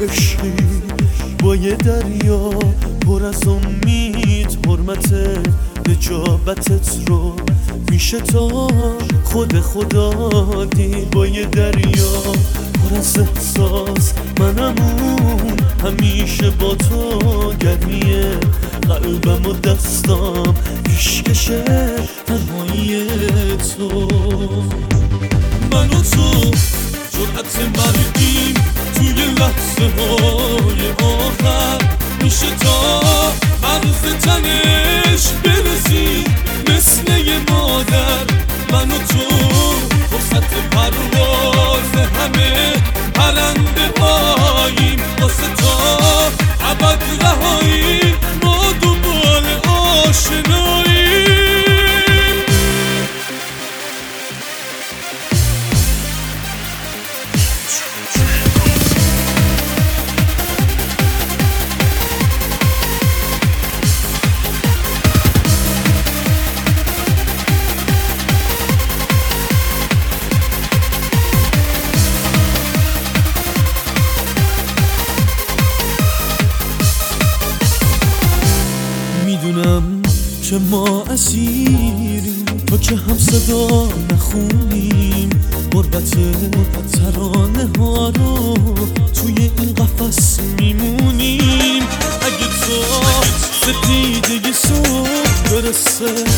عشقی با یه دریا پر از امید، حرمت نجابتت رو میشه تا خدا دی. با یه دریا پر از احساس منمون همیشه با تو، گرمی قلبم و دستام پیشکشه تنهایی تو. من و تو جرأت مرگیم توی لحظه های آخر، میشه تا مرز تنش برسی مثل یه مادر. من و تو فرصت پرواز همه پرنده هاییم، واسه تا ابد رهایی ما دنبال آشناییم. میدونم که ما اسیریم تا که هم صدا نخونیم، غربت ترانه ها رو توی این قفس میمونیم. اگه تا سپیده صبح برسه